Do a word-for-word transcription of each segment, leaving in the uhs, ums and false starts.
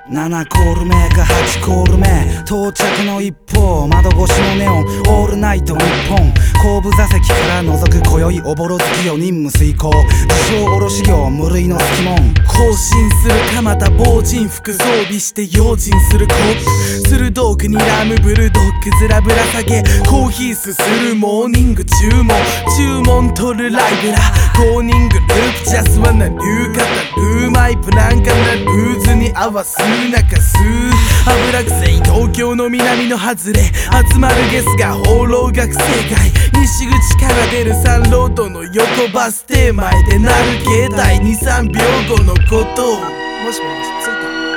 ななコール目かはちコール目、到着の一方窓越しのネオン、オールナイト日本。後部座席から覗く今宵おぼろ月夜任務遂行、自称卸業無類の好きもん。 行進する蒲田防塵服装備して用心するコップ、鋭く睨むブルドッグずらぶら下げ、コーヒーすするモーニング注文、注文取るライブラコーニングループジャスワナルーカタルーマイプランカナルーズに合わす中す油くせい東京の南の外れ、集まるゲスが放浪学生街、西口から出るサンロードの横バス停前で鳴る携帯、 にさんびょうごのことを。もしもし着い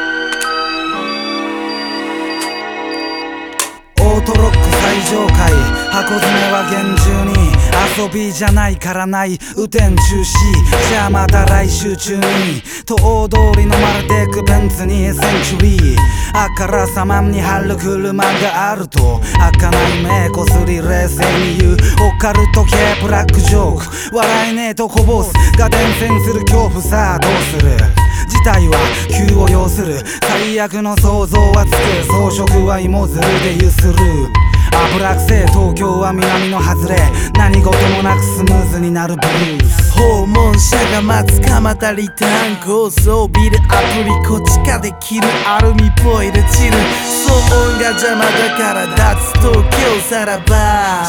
たオートロック最上階、箱詰めは厳重に、遊びじゃないからない雨天中止、じゃあまた来週中に。と大通りのマルテックベンツにセンチュリー、あからさまに貼る車があると開かない目こすり冷静に言うオカルト系ブラックジョーク、笑えねえとこぼすが伝染する恐怖さあどうする、事態は急を要する、最悪の想像はつく、装飾は芋づるでゆする、油くせえ東京は南の外れ、何事もなくスムーズになるブルース。 訪問者が待つ蒲田リターン高層ビル、アプリこ地下で切るアルミボイルチル、騒音が邪魔だから脱東京さらば、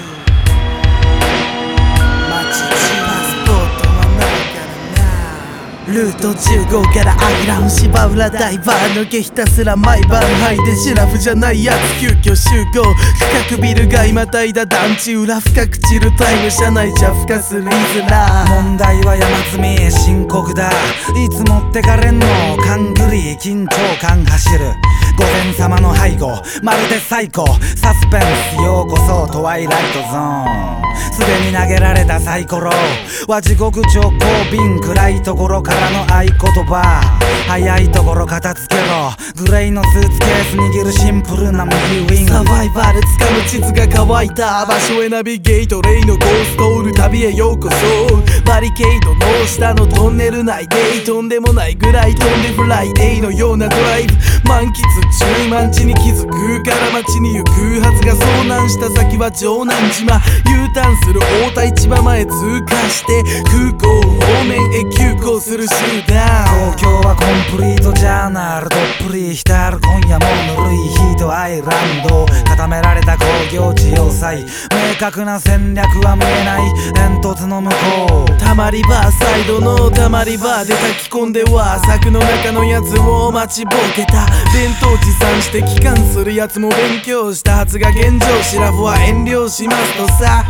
ルートじゅうごからアイラン芝浦ダイバー抜けひたすら毎晩ハイでシラフじゃないやつ急遽集合、区画ビル街またいだ団地裏深く散るタイム車内じゃふかすリズラー、 問題は山積み深刻だ、いつ持ってかれんの勘繰り緊張感走る、午前様の背後まるで最高サスペンス、ようこそトワイライトゾーン、すでに投げられたサイコロは地獄直行便、暗いところからの合言葉、早いところ片付けろ、グレイのスーツケース握るシンプルな右ウィング、 サバイバル掴む地図が乾いた場所へナビゲート、レイのゴーストール旅へようこそ、バリケードの下のトンネル内でとんでもないぐらい飛んでフライデーのようなドライブ満喫中、万地に気づくから街に行くはずが遭難した先は城南島、U ターンする大田市場前通過して空港方面へ急行する集団、 東京はコンプリートジャーナルどっぷり浸る今夜もぬるいヒートアイランド、固められた工業地要塞、明確な戦略は見えない煙突の向こう、 たまりバーサイドのたまりバーで炊き込んでは柵の中のやつを待ちぼけた、弁当持参して帰還するやつも勉強したはずが現状シラフは遠慮しますとさ、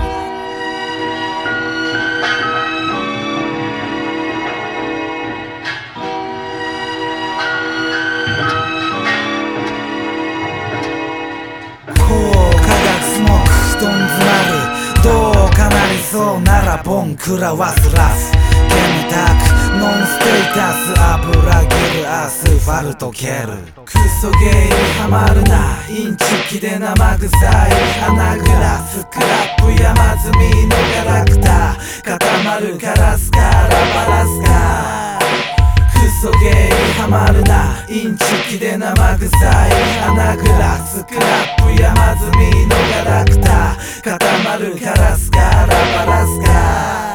どん詰まるどうかなりそうならボン食らわすラス、煙たくノンステータス油切るアスファルト蹴る、 クソゲーにハマるなインチキで生臭い花グラスクラップ山積みのキャラクター固まるカラスからバラスか、クソゲーにハマるなインチキで生臭い花グラスクラップ山積みのキャラクター固まるカラスからバラスか。